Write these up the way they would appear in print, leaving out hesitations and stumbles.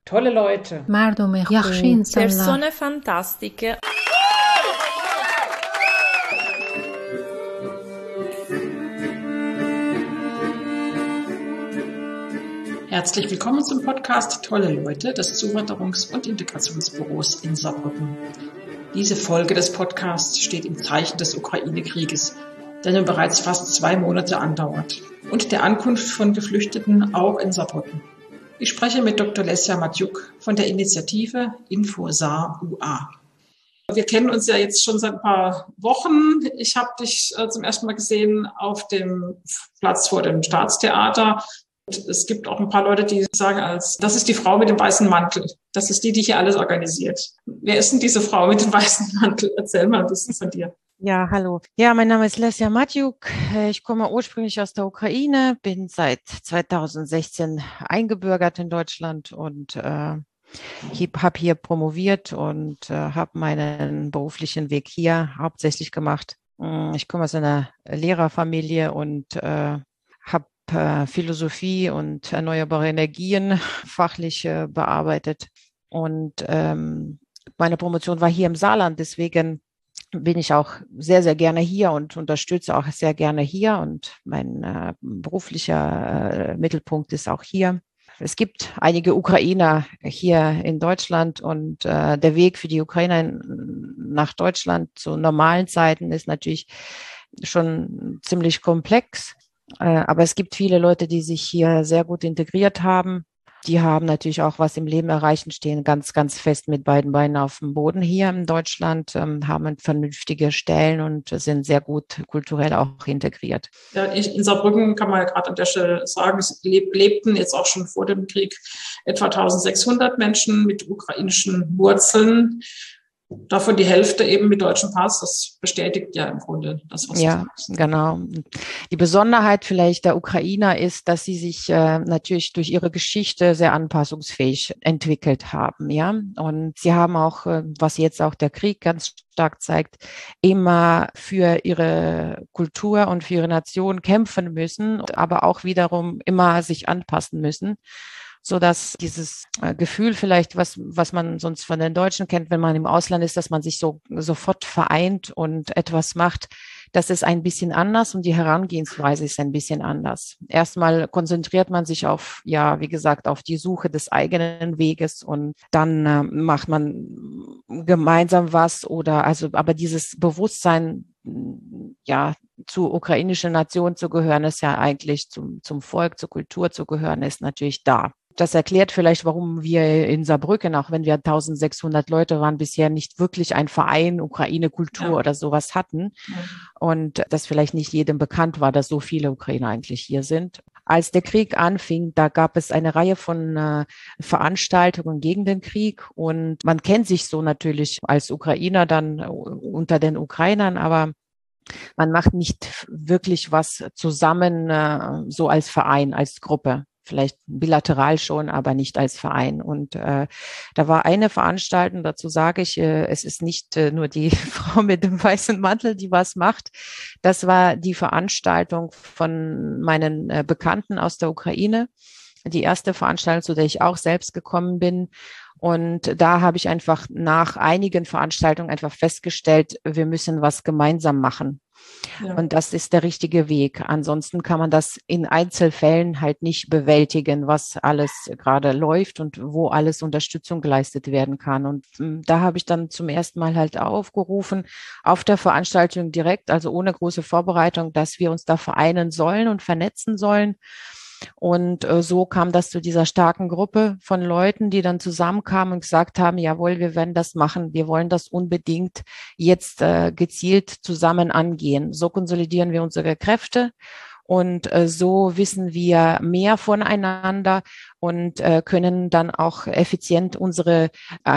tolle Leute. مردم یخشی insanlar. Persone fantastiche. Herzlich willkommen zum Podcast Tolle Leute des Zuwanderungs- und Integrationsbüros in Saarbrücken. Diese Folge des Podcasts steht im Zeichen des Ukraine-Krieges, der nun bereits fast 2 Monate andauert, und der Ankunft von Geflüchteten auch in Saarbrücken. Ich spreche mit Dr. Lesja Matjuk von der Initiative Info Saar UA. Wir kennen uns ja jetzt schon seit ein paar Wochen. Ich habe dich zum ersten Mal gesehen auf dem Platz vor dem Staatstheater. Und es gibt auch ein paar Leute, die sagen, das ist die Frau mit dem weißen Mantel. Das ist die hier alles organisiert. Wer ist denn diese Frau mit dem weißen Mantel? Erzähl mal ein bisschen von dir. Ja, hallo. Ja, mein Name ist Lesja Matjuk. Ich komme ursprünglich aus der Ukraine, bin seit 2016 eingebürgert in Deutschland und habe hier promoviert und habe meinen beruflichen Weg hier hauptsächlich gemacht. Ich komme aus einer Lehrerfamilie und habe Philosophie und erneuerbare Energien fachlich bearbeitet. Und meine Promotion war hier im Saarland, deswegen bin ich auch sehr, sehr gerne hier und unterstütze auch sehr gerne hier. Und mein beruflicher Mittelpunkt ist auch hier. Es gibt einige Ukrainer hier in Deutschland und der Weg für die Ukrainer nach Deutschland zu normalen Zeiten ist natürlich schon ziemlich komplex. Aber es gibt viele Leute, die sich hier sehr gut integriert haben. Die haben natürlich auch was im Leben erreichen, stehen ganz, ganz fest mit beiden Beinen auf dem Boden hier in Deutschland, haben vernünftige Stellen und sind sehr gut kulturell auch integriert. Ja, in Saarbrücken kann man ja gerade an der Stelle sagen, es lebten jetzt auch schon vor dem Krieg etwa 1600 Menschen mit ukrainischen Wurzeln. Davon die Hälfte eben mit deutschem Pass. Das bestätigt ja im Grunde das, was du sagst. Genau. Die Besonderheit vielleicht der Ukrainer ist, dass sie sich natürlich durch ihre Geschichte sehr anpassungsfähig entwickelt haben, ja. Und sie haben auch, was jetzt auch der Krieg ganz stark zeigt, immer für ihre Kultur und für ihre Nation kämpfen müssen, aber auch wiederum immer sich anpassen müssen, so dass dieses Gefühl vielleicht, was man sonst von den Deutschen kennt, wenn man im Ausland ist, dass man sich so sofort vereint und etwas macht, das ist ein bisschen anders und die Herangehensweise ist ein bisschen anders. Erstmal konzentriert man sich auf, ja, wie gesagt, auf die Suche des eigenen Weges und dann macht man gemeinsam was aber dieses Bewusstsein, ja, zur ukrainischen Nation zu gehören, ist ja eigentlich zum Volk, zur Kultur zu gehören, ist natürlich da. Das erklärt vielleicht, warum wir in Saarbrücken, auch wenn wir 1600 Leute waren, bisher nicht wirklich ein Verein Ukraine-Kultur oder sowas hatten. Ja. Und dass vielleicht nicht jedem bekannt war, dass so viele Ukrainer eigentlich hier sind. Als der Krieg anfing, da gab es eine Reihe von Veranstaltungen gegen den Krieg. Und man kennt sich so natürlich als Ukrainer dann unter den Ukrainern, aber man macht nicht wirklich was zusammen, so als Verein, als Gruppe. Vielleicht bilateral schon, aber nicht als Verein. Und da war eine Veranstaltung, dazu sage ich, es ist nicht nur die Frau mit dem weißen Mantel, die was macht. Das war die Veranstaltung von meinen Bekannten aus der Ukraine. Die erste Veranstaltung, zu der ich auch selbst gekommen bin. Und da habe ich einfach nach einigen Veranstaltungen einfach festgestellt, wir müssen was gemeinsam machen. Ja. Und das ist der richtige Weg. Ansonsten kann man das in Einzelfällen halt nicht bewältigen, was alles gerade läuft und wo alles Unterstützung geleistet werden kann. Und da habe ich dann zum ersten Mal halt aufgerufen, auf der Veranstaltung direkt, also ohne große Vorbereitung, dass wir uns da vereinen sollen und vernetzen sollen. Und so kam das zu dieser starken Gruppe von Leuten, die dann zusammenkamen und gesagt haben, jawohl, wir werden das machen, wir wollen das unbedingt jetzt gezielt zusammen angehen. So konsolidieren wir unsere Kräfte und so wissen wir mehr voneinander und können dann auch effizient unsere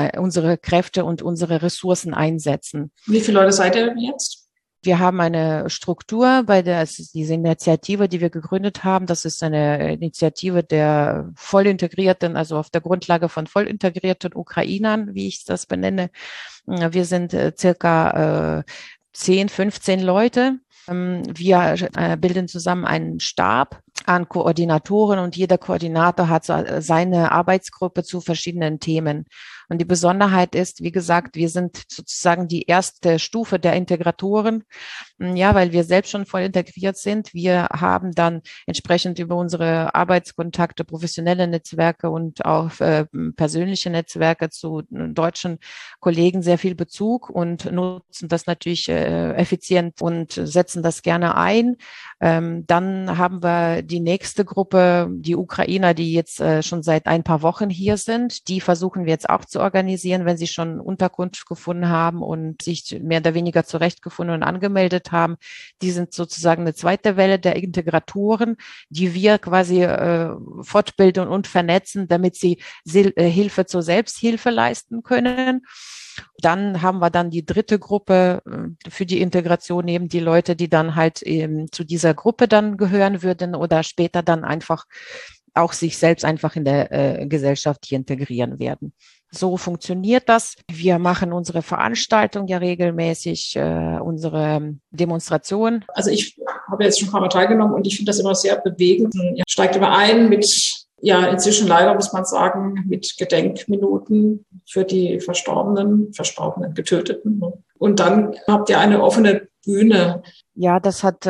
Kräfte und unsere Ressourcen einsetzen. Wie viele Leute seid ihr jetzt? Wir haben eine Struktur diese Initiative, die wir gegründet haben. Das ist eine Initiative der voll integrierten, also auf der Grundlage von voll integrierten Ukrainern, wie ich das benenne. Wir sind circa 10, 15 Leute. Wir bilden zusammen einen Stab an Koordinatoren und jeder Koordinator hat so seine Arbeitsgruppe zu verschiedenen Themen. Und die Besonderheit ist, wie gesagt, wir sind sozusagen die erste Stufe der Integratoren, ja, weil wir selbst schon voll integriert sind. Wir haben dann entsprechend über unsere Arbeitskontakte, professionelle Netzwerke und auch persönliche Netzwerke zu deutschen Kollegen sehr viel Bezug und nutzen das natürlich effizient und setzen das gerne ein. Dann haben wir die nächste Gruppe, die Ukrainer, die jetzt schon seit ein paar Wochen hier sind. Die versuchen wir jetzt auch zu organisieren, wenn sie schon Unterkunft gefunden haben und sich mehr oder weniger zurechtgefunden und angemeldet haben. Die sind sozusagen eine zweite Welle der Integratoren, die wir quasi fortbilden und vernetzen, damit sie Hilfe zur Selbsthilfe leisten können. Dann haben wir dann die dritte Gruppe für die Integration, eben die Leute, die dann halt eben zu dieser Gruppe dann gehören würden oder später dann einfach auch sich selbst einfach in der Gesellschaft hier integrieren werden. So funktioniert das. Wir machen unsere Veranstaltung ja regelmäßig, unsere Demonstration. Also ich habe jetzt schon ein paar Mal teilgenommen und ich finde das immer sehr bewegend. Ihr steigt immer ein mit, ja, inzwischen leider muss man sagen, mit Gedenkminuten für die Verstorbenen, Getöteten. Und dann habt ihr eine offene Bühne. Ja, das hat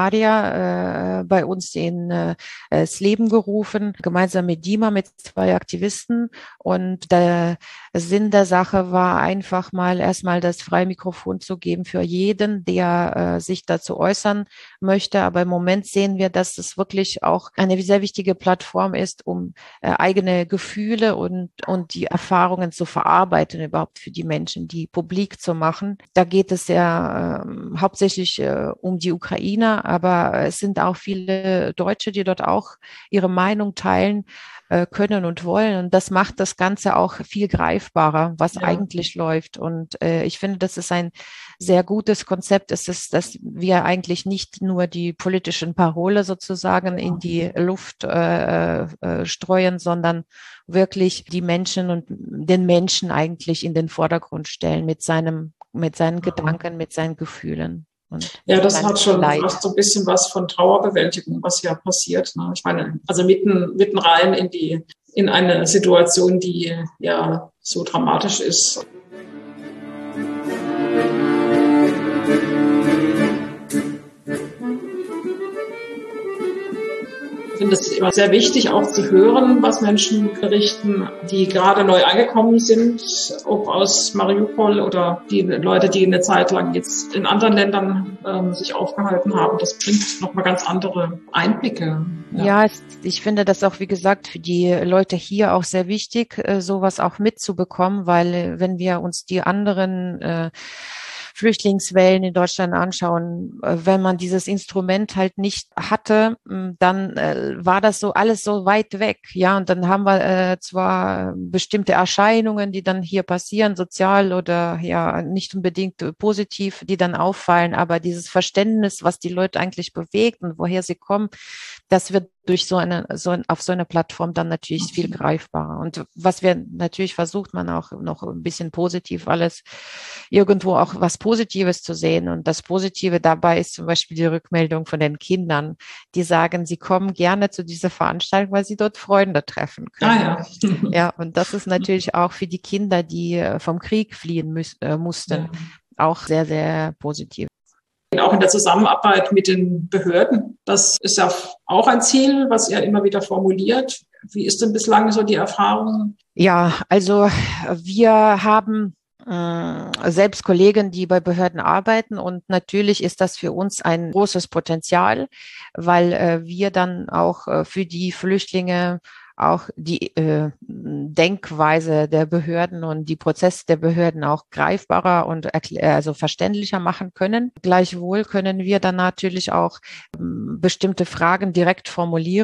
Daria bei uns ins Leben gerufen, gemeinsam mit Dima, mit 2 Aktivisten. Und der Sinn der Sache war einfach mal erstmal das freie Mikrofon zu geben für jeden, der sich dazu äußern möchte. Aber im Moment sehen wir, dass es wirklich auch eine sehr wichtige Plattform ist, um eigene Gefühle und die Erfahrungen zu verarbeiten, überhaupt für die Menschen, die publik zu machen. Da geht es ja hauptsächlich um die Ukrainer, aber es sind auch viele Deutsche, die dort auch ihre Meinung teilen können und wollen. Und das macht das Ganze auch viel greifbarer, was eigentlich läuft. Und ich finde, das ist ein sehr gutes Konzept. Es ist, dass wir eigentlich nicht nur die politischen Parole sozusagen in die Luft streuen, sondern wirklich die Menschen und den Menschen eigentlich in den Vordergrund stellen mit seinen Gedanken, mit seinen Gefühlen. Ja, das hat schon fast so ein bisschen was von Trauerbewältigung, was ja passiert. Ne? Ich meine, also mitten rein in eine Situation, die ja so dramatisch ist. Ich finde es immer sehr wichtig, auch zu hören, was Menschen berichten, die gerade neu angekommen sind, ob aus Mariupol oder die Leute, die eine Zeit lang jetzt in anderen Ländern sich aufgehalten haben. Das bringt nochmal ganz andere Einblicke. Ja, ich finde das auch, wie gesagt, für die Leute hier auch sehr wichtig, sowas auch mitzubekommen, weil wenn wir uns die anderen Flüchtlingswellen in Deutschland anschauen, wenn man dieses Instrument halt nicht hatte, dann war das so alles so weit weg, ja, und dann haben wir zwar bestimmte Erscheinungen, die dann hier passieren, sozial oder ja nicht unbedingt positiv, die dann auffallen, aber dieses Verständnis, was die Leute eigentlich bewegt und woher sie kommen, das wird durch auf so eine Plattform dann natürlich viel greifbarer. Und was wir natürlich versucht, man auch noch ein bisschen positiv alles irgendwo auch was Positives zu sehen. Und das Positive dabei ist zum Beispiel die Rückmeldung von den Kindern, die sagen, sie kommen gerne zu dieser Veranstaltung, weil sie dort Freunde treffen können. Ah, ja. Ja, und das ist natürlich auch für die Kinder, die vom Krieg fliehen mussten, auch sehr, sehr positiv. Auch in der Zusammenarbeit mit den Behörden. Das ist ja auch ein Ziel, was ihr immer wieder formuliert. Wie ist denn bislang so die Erfahrung? Ja, also wir haben selbst Kollegen, die bei Behörden arbeiten, und natürlich ist das für uns ein großes Potenzial, weil wir dann auch für die Flüchtlinge auch die Denkweise der Behörden und die Prozesse der Behörden auch greifbarer und also verständlicher machen können. Gleichwohl können wir dann natürlich auch bestimmte Fragen direkt formulieren.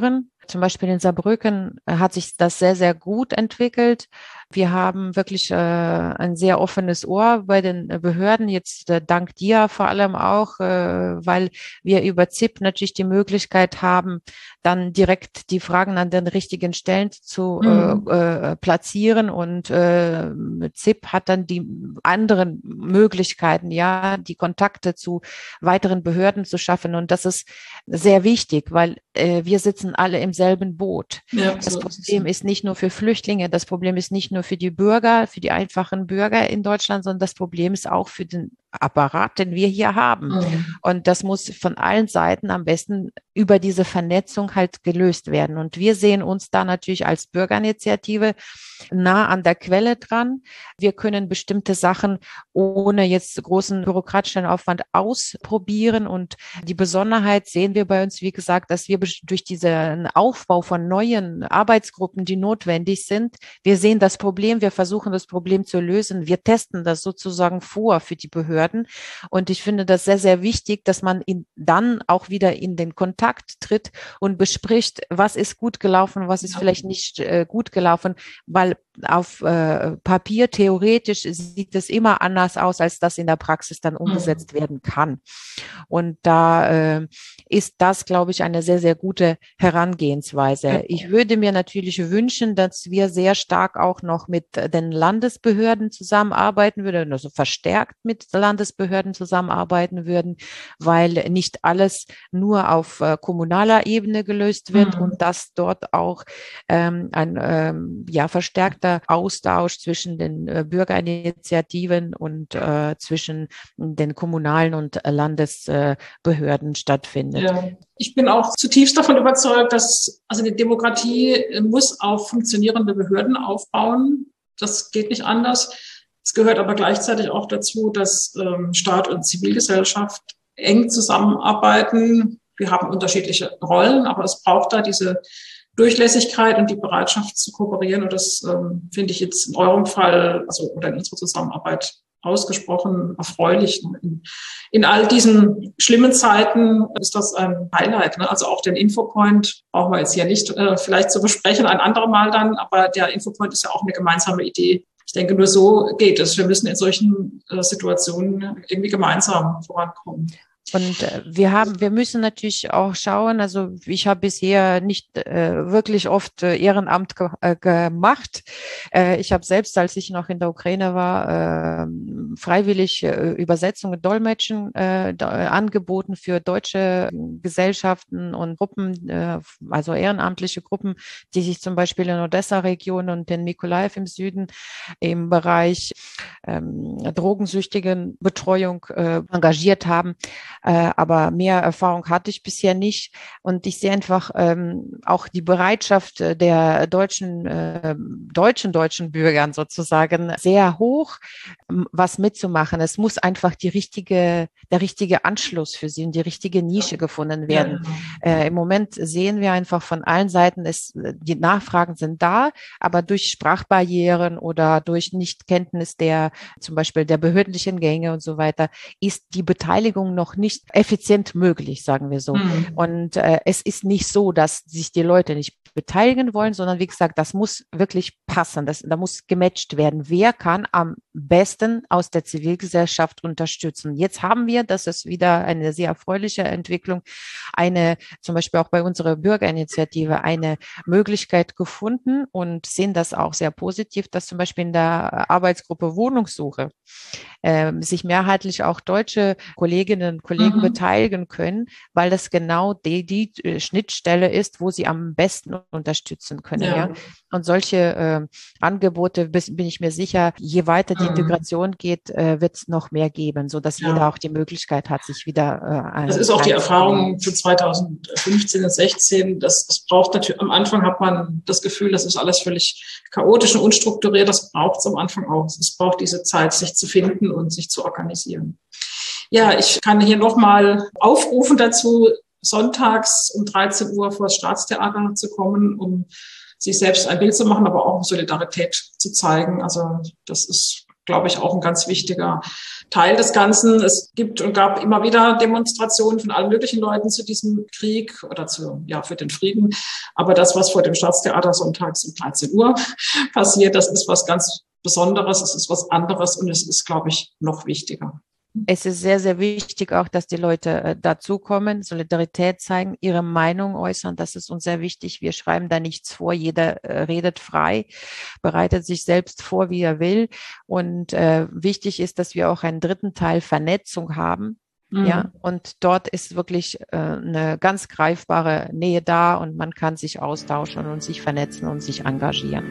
Zum Beispiel in Saarbrücken hat sich das sehr, sehr gut entwickelt. Wir haben wirklich ein sehr offenes Ohr bei den Behörden, jetzt dank dir vor allem auch, weil wir über ZIP natürlich die Möglichkeit haben, dann direkt die Fragen an den richtigen Stellen zu platzieren, und ZIP hat dann die anderen Möglichkeiten, ja, die Kontakte zu weiteren Behörden zu schaffen, und das ist sehr wichtig, weil wir sitzen alle im selben Boot. Ja, das Problem ist nicht nur für Flüchtlinge, das Problem ist nicht nur für die Bürger, für die einfachen Bürger in Deutschland, sondern das Problem ist auch für den Apparat, den wir hier haben. Und das muss von allen Seiten am besten über diese Vernetzung halt gelöst werden. Und wir sehen uns da natürlich als Bürgerinitiative nah an der Quelle dran. Wir können bestimmte Sachen ohne jetzt großen bürokratischen Aufwand ausprobieren. Und die Besonderheit sehen wir bei uns, wie gesagt, dass wir durch diesen Aufbau von neuen Arbeitsgruppen, die notwendig sind, wir sehen das Problem, wir versuchen das Problem zu lösen. Wir testen das sozusagen vor für die Behörden. Und ich finde das sehr, sehr wichtig, dass man dann auch wieder in den Kontakt tritt und bespricht, was ist gut gelaufen, was ist vielleicht nicht gut gelaufen, weil auf Papier theoretisch sieht es immer anders aus, als das in der Praxis dann umgesetzt werden kann. Und da ist das, glaube ich, eine sehr, sehr gute Herangehensweise. Ich würde mir natürlich wünschen, dass wir sehr stark auch noch mit den Landesbehörden zusammenarbeiten würden, also verstärkt mit Landesbehörden zusammenarbeiten würden, weil nicht alles nur auf kommunaler Ebene gelöst wird und dass dort auch ein verstärkter Austausch zwischen den Bürgerinitiativen und zwischen den kommunalen und Landesbehörden stattfindet. Ja. Ich bin auch zutiefst davon überzeugt, dass also die Demokratie muss auf funktionierende Behörden aufbauen. Das geht nicht anders. Es gehört aber gleichzeitig auch dazu, dass Staat und Zivilgesellschaft eng zusammenarbeiten. Wir haben unterschiedliche Rollen, aber es braucht da diese Durchlässigkeit und die Bereitschaft zu kooperieren. Und das finde ich jetzt in eurem Fall, also oder in unserer Zusammenarbeit ausgesprochen erfreulich. In all diesen schlimmen Zeiten ist das ein Highlight. Ne? Also auch den Infopoint brauchen wir jetzt hier nicht vielleicht zu besprechen, ein andermal dann, aber der Infopoint ist ja auch eine gemeinsame Idee. Ich denke, nur so geht es. Wir müssen in solchen Situationen irgendwie gemeinsam vorankommen. Und wir müssen natürlich auch schauen, also ich habe bisher nicht wirklich oft Ehrenamt gemacht. Ich habe selbst, als ich noch in der Ukraine war, freiwillig Übersetzungen, Dolmetschen angeboten für deutsche Gesellschaften und Gruppen, also ehrenamtliche Gruppen, die sich zum Beispiel in Odessa-Region und in Mykolaiv im Süden im Bereich drogensüchtigen Betreuung engagiert haben. Aber mehr Erfahrung hatte ich bisher nicht. Und ich sehe einfach auch die Bereitschaft der deutschen Bürgern sozusagen sehr hoch, was mitzumachen. Es muss einfach der richtige Anschluss für sie und die richtige Nische gefunden werden. Ja. Im Moment sehen wir einfach von allen Seiten, die Nachfragen sind da, aber durch Sprachbarrieren oder durch Nichtkenntnis zum Beispiel der behördlichen Gänge und so weiter, ist die Beteiligung noch nicht effizient möglich, sagen wir so. Und es ist nicht so, dass sich die Leute nicht beteiligen wollen, sondern wie gesagt, das muss wirklich passen. Da muss gematcht werden. Wer kann am besten aus der Zivilgesellschaft unterstützen? Jetzt haben wir, das ist wieder eine sehr erfreuliche Entwicklung, zum Beispiel auch bei unserer Bürgerinitiative, eine Möglichkeit gefunden und sehen das auch sehr positiv, dass zum Beispiel in der Arbeitsgruppe Wohnungssuche sich mehrheitlich auch deutsche Kolleginnen und Kollegen beteiligen können, weil das genau die Schnittstelle ist, wo sie am besten unterstützen können. Ja. Und solche Angebote, bin ich mir sicher, je weiter die Integration geht, wird es noch mehr geben, sodass jeder auch die Möglichkeit hat, sich wieder das ist auch die Erfahrung für 2015 und 16. Das braucht natürlich, am Anfang hat man das Gefühl, das ist alles völlig chaotisch und unstrukturiert. Das braucht es am Anfang auch. Es braucht diese Zeit, sich zu finden und sich zu organisieren. Ja, ich kann hier nochmal aufrufen dazu, sonntags um 13 Uhr vor das Staatstheater zu kommen, um sich selbst ein Bild zu machen, aber auch Solidarität zu zeigen. Also das ist glaube ich, auch ein ganz wichtiger Teil des Ganzen. Es gibt und gab immer wieder Demonstrationen von allen möglichen Leuten zu diesem Krieg oder für den Frieden. Aber das, was vor dem Staatstheater sonntags um 13 Uhr passiert, das ist was ganz Besonderes, es ist was anderes und es ist, glaube ich, noch wichtiger. Es ist sehr, sehr wichtig auch, dass die Leute dazukommen, Solidarität zeigen, ihre Meinung äußern. Das ist uns sehr wichtig. Wir schreiben da nichts vor. Jeder redet frei, bereitet sich selbst vor, wie er will. Und wichtig ist, dass wir auch einen dritten Teil Vernetzung haben. Ja, und dort ist wirklich eine ganz greifbare Nähe da und man kann sich austauschen und sich vernetzen und sich engagieren.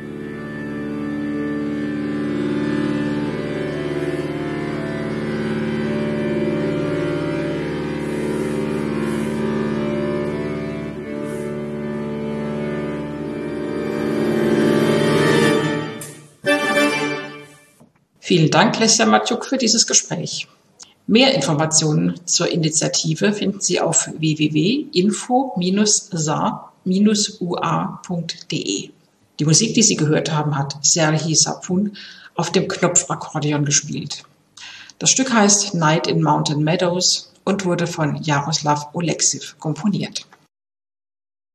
Vielen Dank, Lesja Matjuk, für dieses Gespräch. Mehr Informationen zur Initiative finden Sie auf www.info-sa-ua.de. Die Musik, die Sie gehört haben, hat Serhii Sapun auf dem Knopfakkordeon gespielt. Das Stück heißt Night in Mountain Meadows und wurde von Jaroslav Oleksiv komponiert.